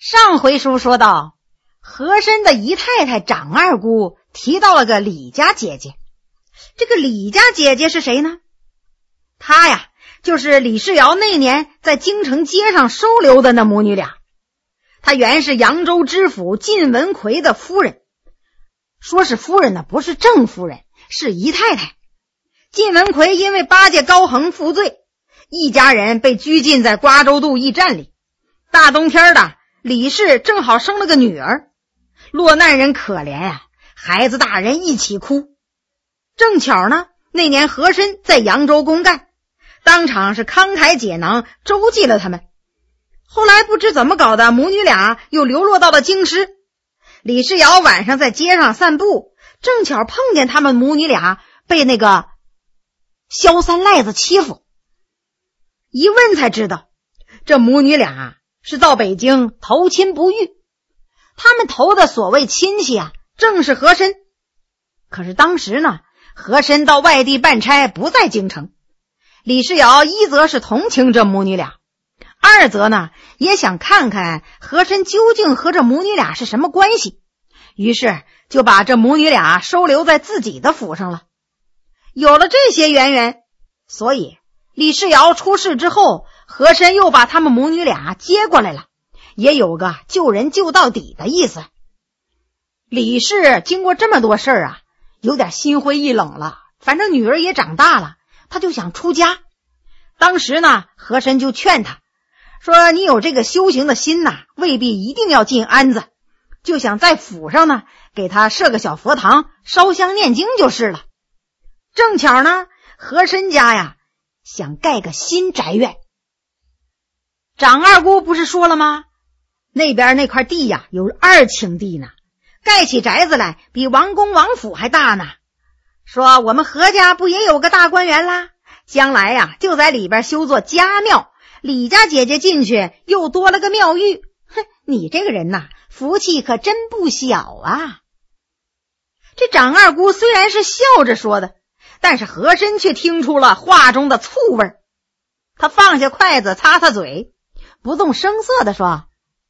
上回书说到，和珅的姨太太长二姑提到了个李家姐姐。这个李家姐姐是谁呢？她呀，就是李世尧那年在京城街上收留的那母女俩。她原是扬州知府靳文奎的夫人，说是夫人呢，不是正夫人，是姨太太。靳文奎因为巴结高恒负罪，一家人被拘禁在瓜州渡驿站里。大冬天的，李氏正好生了个女儿，落难人可怜啊，孩子大人一起哭。正巧呢，那年和珅在扬州公干，当场是慷慨解囊，周济了他们。后来不知怎么搞的，母女俩又流落到了京师。李世尧晚上在街上散步，正巧碰见他们母女俩被那个萧三赖子欺负。一问才知道，这母女俩是到北京投亲不遇，他们投的所谓亲戚啊，正是和珅。可是当时呢，和珅到外地办差，不在京城。李世尧一则是同情这母女俩，二则呢，也想看看和珅究竟和这母女俩是什么关系，于是就把这母女俩收留在自己的府上了。有了这些渊源，所以李世尧出事之后，和珅又把他们母女俩接过来了，也有个救人救到底的意思。李氏经过这么多事儿啊，有点心灰意冷了，反正女儿也长大了，他就想出家。当时呢，和珅就劝他说，你有这个修行的心呐，未必一定要进庵子，就想在府上呢给他设个小佛堂，烧香念经就是了。正巧呢，和珅家呀想盖个新宅院。长二姑不是说了吗？那边那块地呀有2顷地呢，盖起宅子来比王宫王府还大呢。说我们何家不也有个大观园啦，将来呀就在里边修座家庙，李家姐姐进去又多了个庙宇。哼，你这个人呐，福气可真不小啊。这长二姑虽然是笑着说的，但是和珅却听出了话中的醋味。他放下筷子擦擦嘴，不动声色地说，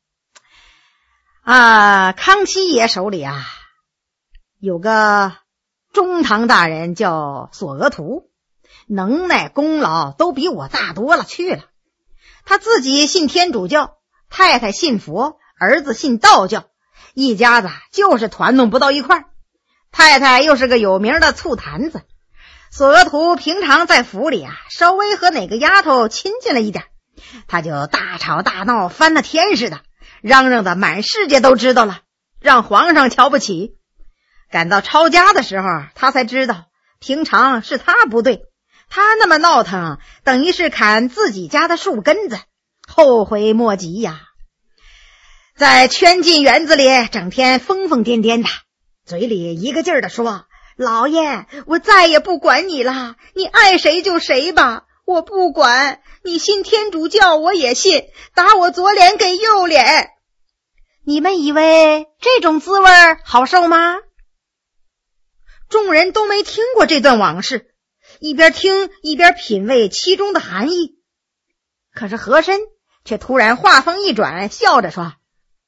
康熙爷手里啊有个中堂大人叫索额图，能耐功劳都比我大多了去了。他自己信天主教，太太信佛，儿子信道教，一家子就是团弄不到一块儿。太太又是个有名的醋坛子，索额图平常在府里啊，稍微和哪个丫头亲近了一点，他就大吵大闹，翻了天似的，嚷嚷的满世界都知道了，让皇上瞧不起。赶到抄家的时候，他才知道平常是他不对，他那么闹腾，等于是砍自己家的树根子，后悔莫及呀。在圈禁园子里整天疯疯癫癫的，嘴里一个劲儿的说，老爷，我再也不管你了，你爱谁就谁吧，我不管，你信天主教我也信，打我左脸给右脸。你们以为这种滋味好受吗？众人都没听过这段往事，一边听一边品味其中的含义。可是和珅却突然话锋一转，笑着说，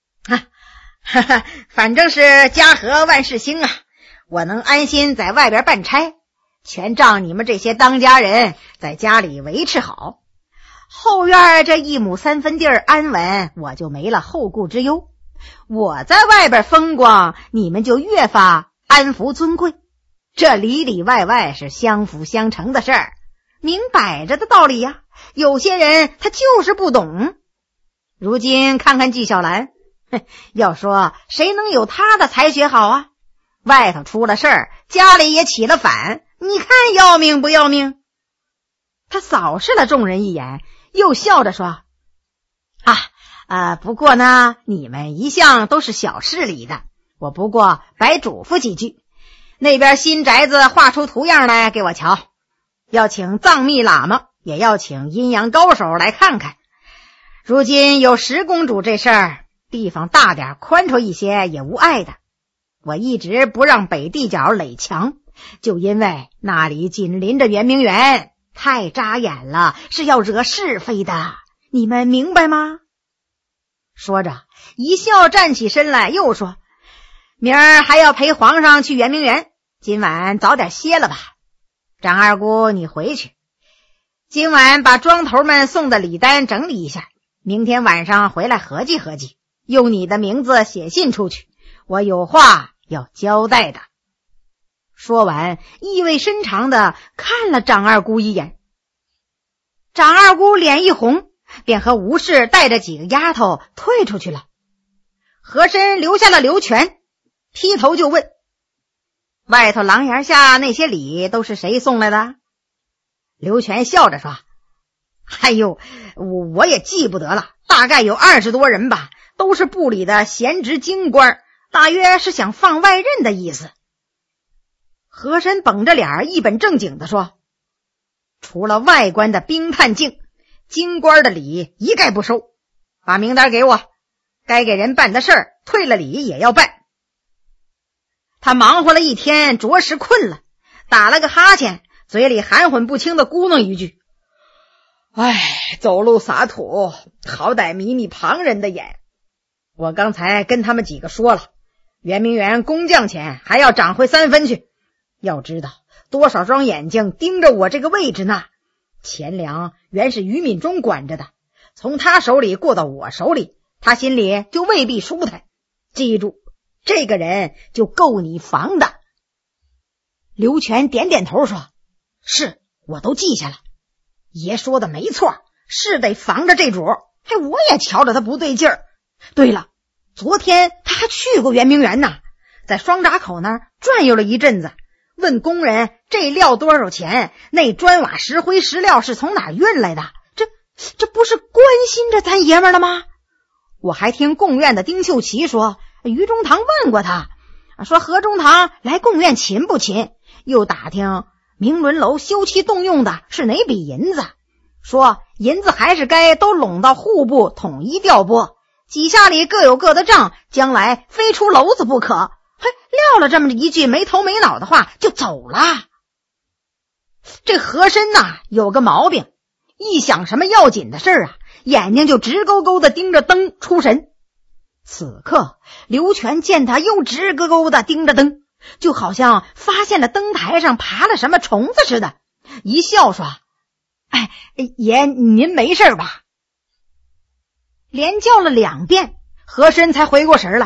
反正是家和万事兴啊，我能安心在外边办差，全仗你们这些当家人在家里维持好。后院这1亩3分地儿安稳，我就没了后顾之忧。我在外边风光，你们就越发安福尊贵。这里里外外是相辅相成的事儿，明摆着的道理呀，有些人他就是不懂。如今看看纪晓岚，要说谁能有他的才学好啊？外头出了事儿，家里也起了反，你看要命不要命？他扫视了众人一眼，又笑着说，不过呢，你们一向都是小事理的，我不过白嘱咐几句。那边新宅子画出图样来给我瞧，要请藏密喇嘛，也要请阴阳高手来看看。如今有10公主这事儿，地方大点宽绰一些也无碍的。我一直不让北地角垒墙，就因为那里紧邻着圆明园，太扎眼了，是要惹是非的，你们明白吗？ 说着一笑站起身来，又说：明儿还要陪皇上去圆明园，今晚早点歇了吧。张二姑你回去，今晚把庄头们送的礼单整理一下，明天晚上回来合计合计，用你的名字写信出去，我有话要交代的。说完意味深长地看了张二姑一眼。张二姑脸一红，便和吴氏带着几个丫头退出去了。和珅留下了刘全，劈头就问：外头廊檐下那些礼都是谁送来的？刘全笑着说：哎呦，我也记不得了，大概有20多人吧，都是部里的闲职京官，大约是想放外任的意思。和珅绷着脸一本正经地说：除了外官的兵探镜，京官的礼一概不收，把名单给我，该给人办的事儿退了礼也要办。他忙活了一天，着实困了，打了个哈欠，嘴里含混不清的咕哝一句：哎，走路撒土，好歹迷迷旁人的眼。我刚才跟他们几个说了，圆明园工匠钱还要涨回3分去，要知道多少双眼睛盯着我这个位置呢。钱粮原是于敏中管着的，从他手里过到我手里，他心里就未必舒坦。记住，这个人就够你防的。刘全点点头说：是，我都记下了。爷说的没错，是得防着这主。我也瞧着他不对劲儿。对了，昨天他还去过圆明园呢，在双闸口那儿转悠了一阵子，问工人这料多少钱，那砖瓦石灰石料是从哪儿运来的，这不是关心着咱爷们了吗？我还听贡院的丁秀奇说，于中堂问过他，说何中堂来贡院勤不勤，又打听明伦楼修葺动用的是哪笔银子，说银子还是该都拢到户部统一调拨，几下里各有各的账，将来非出篓子不可。撂了这么一句没头没脑的话就走了。这和珅呐，有个毛病，一想什么要紧的事儿啊，眼睛就直勾勾的盯着灯出神。此刻刘全见他又直勾勾的盯着灯，就好像发现了灯台上爬了什么虫子似的，一笑说：哎，爷您没事吧？连叫了2遍，和珅才回过神来。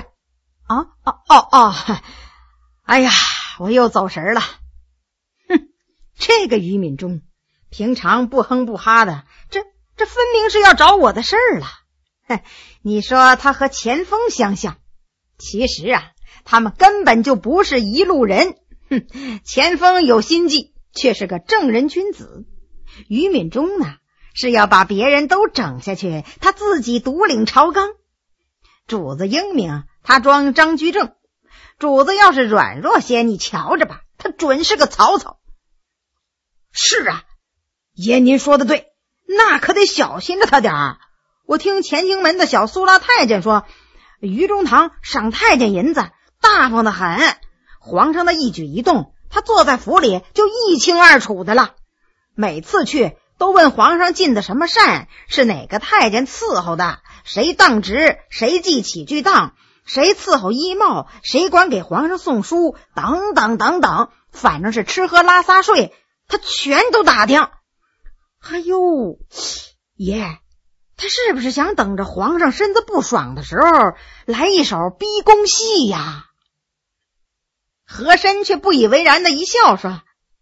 哎呀，我又走神了。这个于敏中平常不哼不哈的，这分明是要找我的事儿了。你说他和钱锋相像，其实啊，他们根本就不是一路人。钱锋有心计，却是个正人君子。于敏中呢，是要把别人都整下去，他自己独领朝纲。主子英明，他装张居正；主子要是软弱些，你瞧着吧，他准是个曹操。是啊，爷您说的对，那可得小心着他点儿。我听乾清门的小苏拉太监说，于中堂赏太监银子大方的很，皇上的一举一动，他坐在府里就一清二楚的了。每次去都问皇上进的什么膳，是哪个太监伺候的，谁当值，谁记起居当，谁伺候衣帽，谁管给皇上送书，等等等等，反正是吃喝拉撒睡，他全都打听。哎呦，爷，他是不是想等着皇上身子不爽的时候来一手逼宫戏呀？和珅却不以为然的一笑说：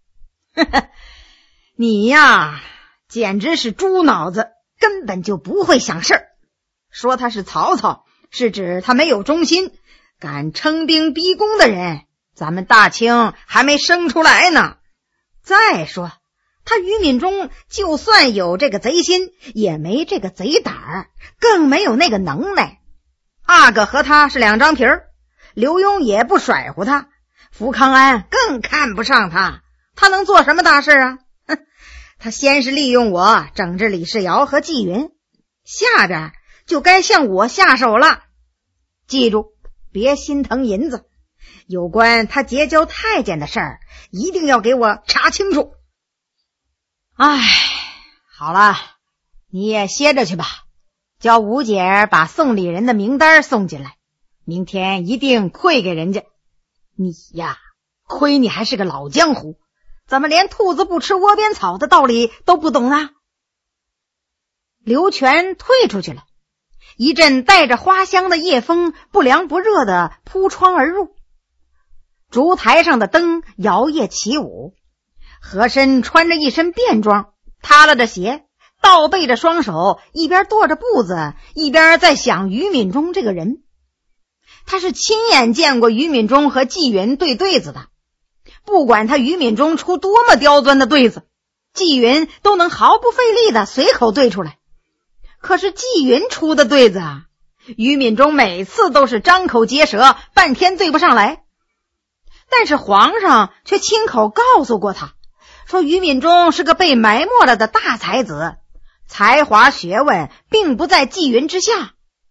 你呀，简直是猪脑子，根本就不会想事儿。说他是曹操，是指他没有忠心，敢称兵逼宫的人，咱们大清还没生出来呢。再说他于敏中就算有这个贼心，也没这个贼胆儿，更没有那个能耐。阿哥和他是2张皮儿，刘墉也不甩乎他，福康安更看不上他，他能做什么大事啊？他先是利用我整治李世尧和纪云，下边就该向我下手了。记住，别心疼银子，有关他结交太监的事儿，一定要给我查清楚。哎，好了，你也歇着去吧， 叫吴姐把送礼人的名单送进来，明天一定馈给人家。你呀，亏你还是个老江湖，怎么连兔子不吃窝边草的道理都不懂啊？刘全退出去了，一阵带着花香的夜风不凉不热的扑窗而入，烛台上的灯摇曳起舞。和珅穿着一身便装，塌了着鞋，倒背着双手，一边跺着步子，一边在想于敏中这个人。他是亲眼见过于敏中和纪云对对子的，不管他于敏中出多么刁钻的对子，纪云都能毫不费力的随口对出来。可是纪云出的对子啊，于敏中每次都是张口结舌，半天对不上来。但是皇上却亲口告诉过他，说于敏中是个被埋没了的大才子，才华学问并不在纪云之下。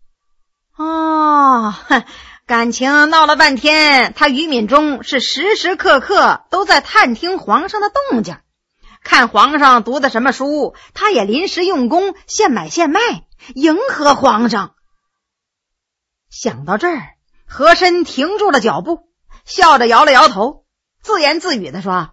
感情闹了半天，他于敏中是时时刻刻都在探听皇上的动静，看皇上读的什么书，他也临时用功，现买现卖，迎合皇上。想到这儿，和珅停住了脚步，笑着摇了摇头，自言自语地说：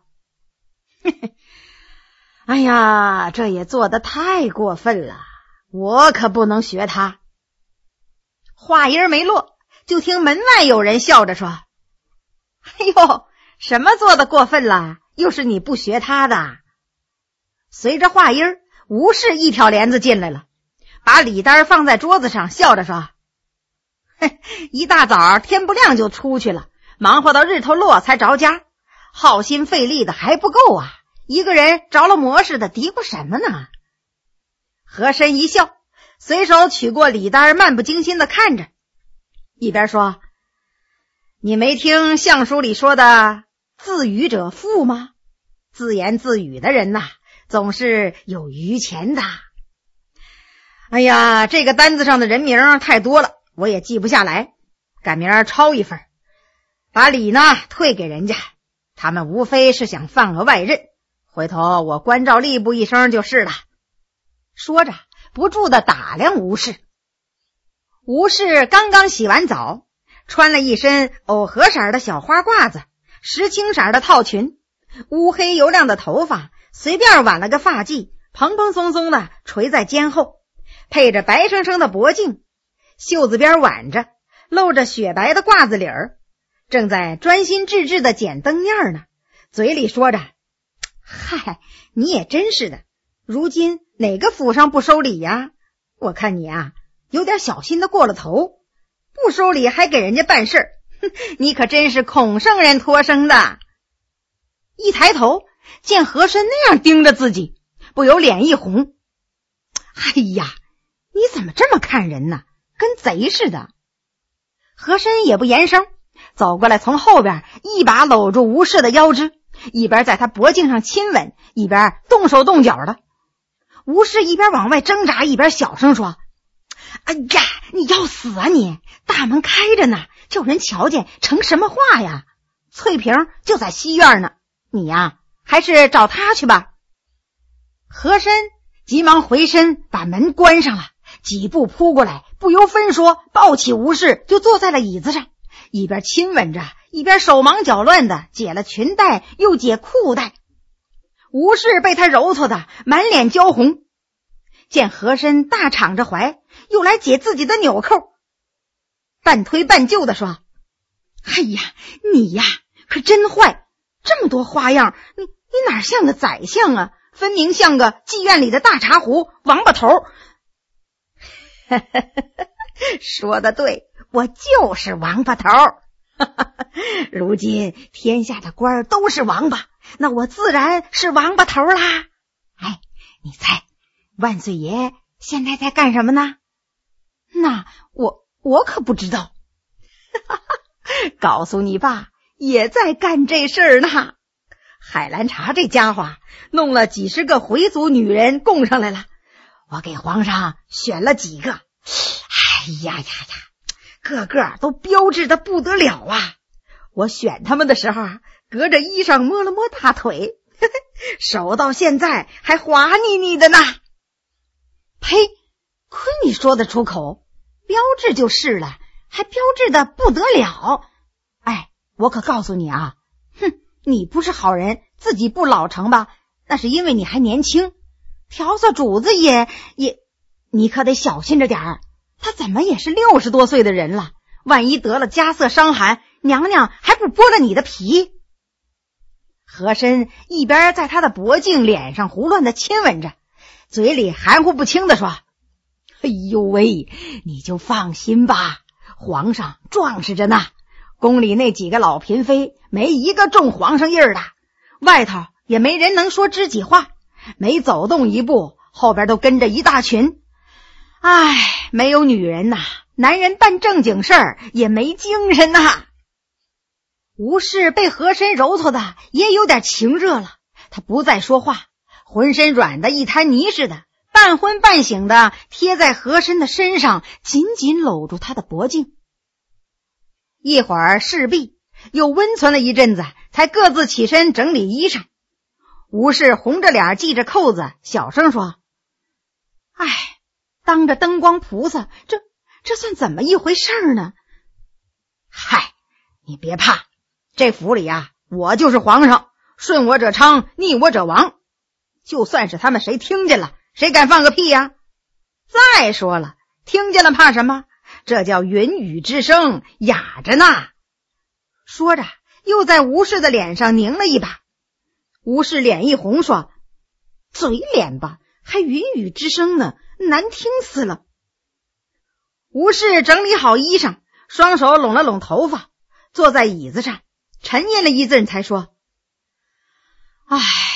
哎呀，这也做得太过分了，我可不能学他。话音没落，就听门外有人笑着说：哎呦，什么做得过分了，又是你不学他的。随着话音，吴氏一挑帘子进来了，把礼单放在桌子上，笑着说：一大早天不亮就出去了，忙活到日头落才着家，耗心费力的还不够啊，一个人着了魔似的嘀咕什么呢？和珅一笑，随手取过礼单，漫不经心的看着，一边说：你没听相书里说的自语者富吗？自言自语的人呐，总是有余钱的。哎呀，这个单子上的人名太多了，我也记不下来，赶明儿抄一份，把礼呢退给人家，他们无非是想放个外任，回头我关照吏部一声就是了。说着不住地打量吴氏。吴氏刚刚洗完澡，穿了一身藕荷色的小花褂子，石青色的套裙，乌黑油亮的头发随便挽了个发髻，蓬蓬松松的垂在肩后，配着白生生的脖颈，袖子边挽着，露着雪白的褂子领儿，正在专心致志的剪灯面呢，嘴里说着：嗨，你也真是的，如今哪个府上不收礼呀？我看你啊，有点小心的过了头，不收礼还给人家办事儿，你可真是孔圣人托生的。一抬头见和珅那样盯着自己，不由脸一红。哎呀，你怎么这么看人呢？跟贼似的。和珅也不言声，走过来从后边一把搂住吴氏的腰肢，一边在他脖颈上亲吻，一边动手动脚的。吴氏一边往外挣扎，一边小声说：哎呀，你要死啊你！大门开着呢，叫人瞧见成什么话呀？翠萍就在西院呢，你呀还是找他去吧。和珅急忙回身把门关上了，几步扑过来，不由分说抱起吴氏就坐在了椅子上，一边亲吻着，一边手忙脚乱的解了裙带又解裤带。吴氏被他揉搓的满脸焦红，见和珅大敞着怀又来解自己的纽扣，半推半就的说：哎呀，你呀可真坏，这么多花样，你哪像个宰相啊，分明像个妓院里的大茶壶王八头。说得对，我就是王八头。如今天下的官都是王八，那我自然是王八头啦。哎，你猜万岁爷现在在干什么呢？那我可不知道。告诉你吧，也在干这事儿呢。海兰察这家伙弄了几十个回族女人供上来了，我给皇上选了几个，哎呀呀呀，个个都标致的不得了啊！我选他们的时候隔着衣裳摸了摸大腿，手到现在还滑腻腻的呢。呸， 亏你说得出口，标致就是了，还标致的不得了。哎，我可告诉你啊，你不是好人，自己不老成吧，那是因为你还年轻。调色主子也，你可得小心着点儿，他怎么也是60多岁的人了，万一得了家色伤寒，娘娘还不剥了你的皮。和珅一边在他的脖颈脸上胡乱的亲吻着，嘴里含糊不清的说：哎呦喂，你就放心吧，皇上壮实着呢，宫里那几个老嫔妃没一个中皇上印儿的，外头也没人能说知己话，每走动一步后边都跟着一大群。唉，没有女人呐，男人办正经事儿也没精神呐。吴氏被和珅揉搓的也有点情热了，他不再说话，浑身软的一滩泥似的，半昏半醒的贴在和珅的身上，紧紧搂住他的脖颈。一会儿侍婢又温存了一阵子，才各自起身整理衣裳。吴氏红着脸系着扣子，小声说：哎，当着灯光菩萨，这算怎么一回事呢？嗨，你别怕，这府里啊，我就是皇上，顺我者昌，逆我者亡。就算是他们谁听见了，谁敢放个屁呀？再说了，听见了怕什么？这叫云雨之声，雅着呢。说着又在吴氏的脸上拧了一把。吴氏脸一红说：嘴脸吧，还云雨之声呢，难听死了。吴氏整理好衣裳，双手拢了拢头发，坐在椅子上沉吟了一阵才说：唉，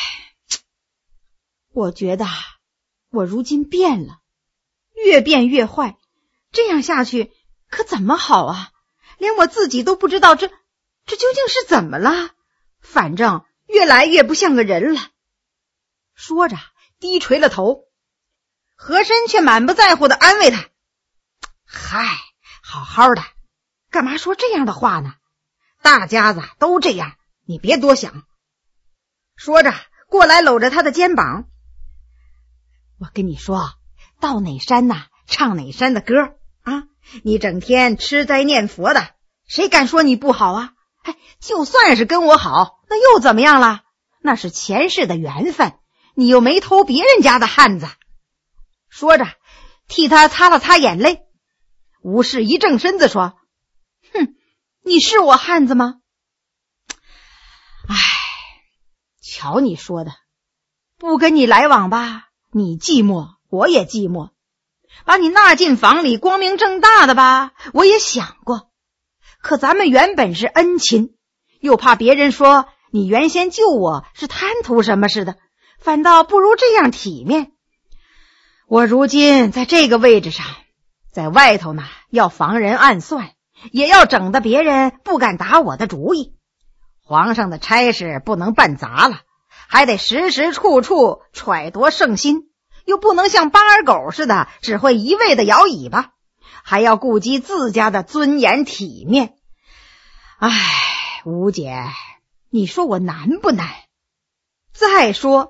我觉得我如今变了，越变越坏，这样下去可怎么好啊？连我自己都不知道这究竟是怎么了，反正越来越不像个人了。说着低垂了头。和珅却满不在乎地安慰他：嗨，好好的，干嘛说这样的话呢？大家子都这样，你别多想。说着过来搂着他的肩膀：我跟你说，到哪山呐，唱哪山的歌啊！你整天吃斋念佛的，谁敢说你不好啊？就算是跟我好，那又怎么样了？那是前世的缘分，你又没偷别人家的汉子。说着替他擦了擦眼泪。吴氏一正身子说：你是我汉子吗？唉，瞧你说的，不跟你来往吧，你寂寞我也寂寞，把你纳进房里光明正大的吧，我也想过，可咱们原本是恩亲，又怕别人说你原先救我是贪图什么似的，反倒不如这样体面。我如今在这个位置上，在外头呢，要防人暗算，也要整得别人不敢打我的主意。皇上的差事不能办砸了，还得时时处处揣度圣心，又不能像巴尔狗似的只会一味的摇尾巴，还要顾及自家的尊严体面。唉，吴姐，你说我难不难？再说，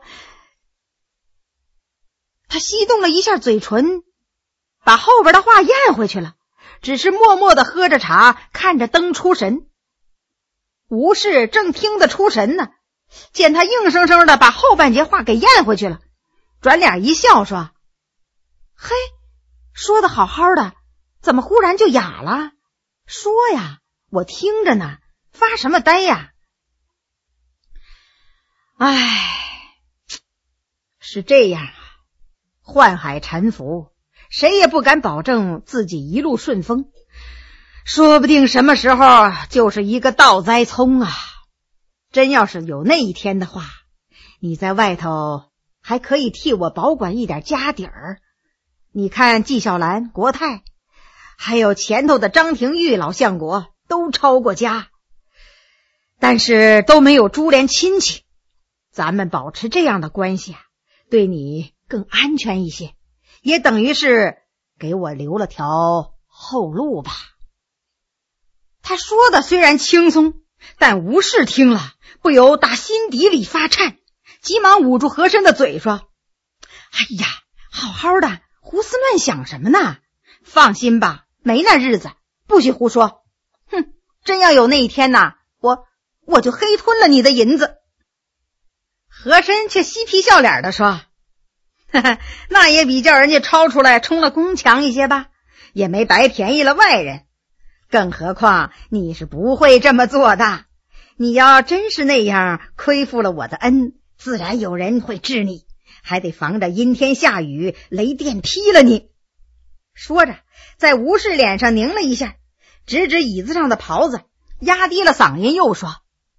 他吸动了一下嘴唇，把后边的话咽回去了，只是默默地喝着茶，看着灯出神。吴氏正听得出神呢，见他硬生生的把后半截话给咽回去了，转脸一笑说：嘿，说的好好的，怎么忽然就哑了？说呀，我听着呢，发什么呆呀？唉，是这样啊，宦海沉浮，谁也不敢保证自己一路顺风，说不定什么时候就是一个倒栽葱啊！真要是有那一天的话，你在外头还可以替我保管一点家底儿。你看纪晓岚、国泰，还有前头的张廷玉老相国都抄过家，但是都没有株连亲戚。咱们保持这样的关系啊，对你更安全一些，也等于是给我留了条后路吧。他说的虽然轻松，但吴氏听了不由打心底里发颤，急忙捂住和珅的嘴说：哎呀，好好的， 胡思乱想什么呢？放心吧，没那日子，不许胡说。哼，真要有那一天呐，我就黑吞了你的银子。和珅却嬉皮笑脸地说，呵呵，那也比叫人家抄出来冲了宫强一些吧，也没白便宜了外人。更何况你是不会这么做的，你要真是那样亏负了我的恩，自然有人会治你，还得防着阴天下雨，雷电劈了你。说着，在吴氏脸上拧了一下，指指椅子上的袍子，压低了嗓音又说，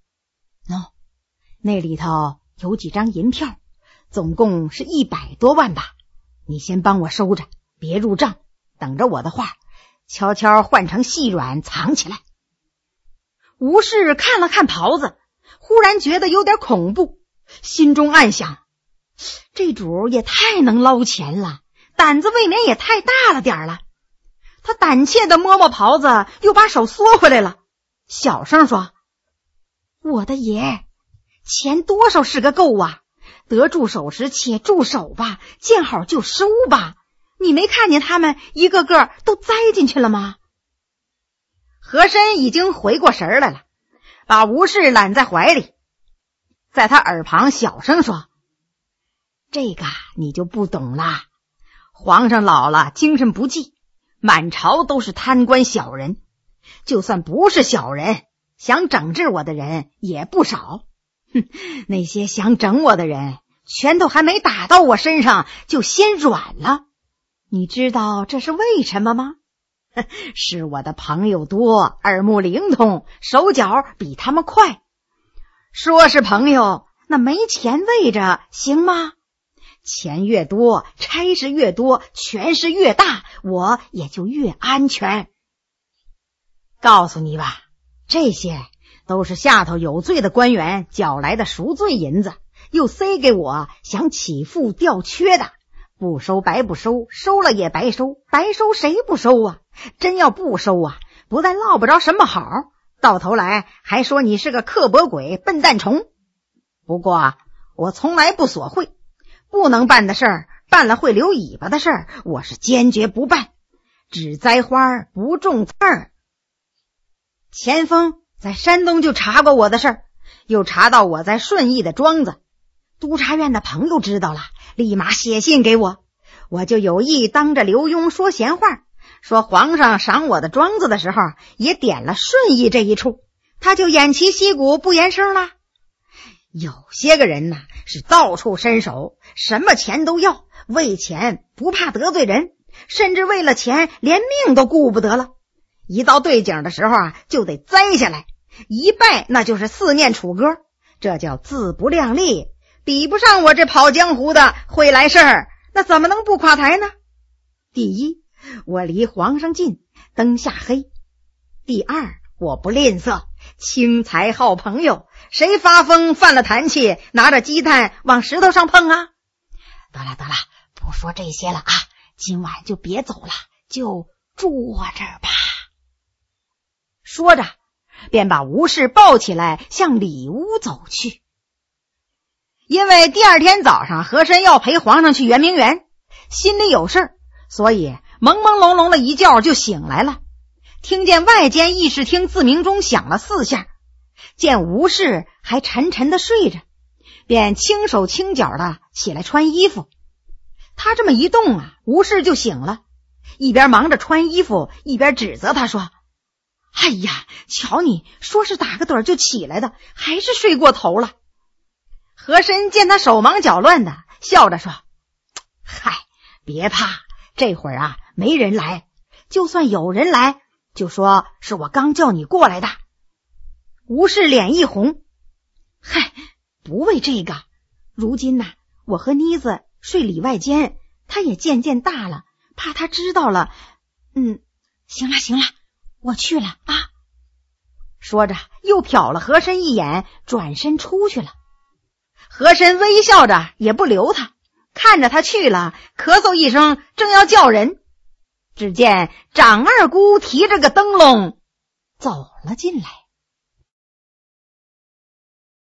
那里头有几张银票，总共是100多万吧，你先帮我收着，别入账，等着我的话，悄悄换成细软藏起来。吴氏看了看袍子，忽然觉得有点恐怖，心中暗想，这主也太能捞钱了，胆子未免也太大了点了。他胆怯地摸摸袍子，又把手缩回来了，小声说，我的爷，钱多少是个够啊，得住手时且住手吧，见好就收吧，你没看见他们一个个都栽进去了吗？和珅已经回过神来了，把吴氏揽在怀里，在他耳旁小声说，这个你就不懂啦，皇上老了精神不济，满朝都是贪官小人，就算不是小人，想整治我的人也不少。那些想整我的人，拳头还没打到我身上就先软了。你知道这是为什么吗？是我的朋友多，耳目灵通，手脚比他们快。说是朋友，那没钱喂着行吗？钱越多，差事越多，权势越大，我也就越安全。告诉你吧，这些都是下头有罪的官员缴来的赎罪银子，又塞给我想起付调缺的，不收白不收，收了也白收，白收谁不收啊？真要不收啊，不但落不着什么好，到头来还说你是个刻薄鬼、笨蛋虫。不过我从来不索贿，不能办的事儿，办了会留尾巴的事儿，我是坚决不办，只栽花不种刺儿。前锋在山东就查过我的事儿，又查到我在顺义的庄子，督察院的朋友知道了，立马写信给我，我就有意当着刘墉说闲话，说皇上赏我的庄子的时候也点了顺义这一处，他就偃旗息鼓不言声了。有些个人呢，是到处伸手，什么钱都要，为钱不怕得罪人，甚至为了钱连命都顾不得了，一到对景的时候就得栽下来，一拜那就是4面楚歌，这叫自不量力，比不上我这跑江湖的会来事儿，那怎么能不垮台呢？第一，我离皇上近，灯下黑；第二，我不吝啬，轻财好朋友，谁发疯犯了坛气，拿着鸡蛋往石头上碰啊？得了，不说这些了啊，今晚就别走了，就住这儿吧。说着，便把吴氏抱起来向里屋走去。因为第二天早上和珅要陪皇上去圆明园，心里有事，所以朦朦胧胧的一觉就醒来了，听见外间议事厅自鸣钟响了4下，见吴氏还沉沉的睡着，便轻手轻脚的起来穿衣服。他这么一动吴氏就醒了，一边忙着穿衣服，一边指责他说，哎呀，瞧你说是打个盹就起来的，还是睡过头了。和珅见他手忙脚乱的，笑着说，嗨，别怕，这会儿没人来，就算有人来，就说是我刚叫你过来的。吴氏脸一红，嗨，不为这个，如今我和妮子睡里外间，他也渐渐大了，怕他知道了。行了，我去了啊。说着又瞟了和珅一眼，转身出去了。和珅微笑着也不留他，看着他去了，咳嗽一声，正要叫人，只见长二姑提着个灯笼走了进来。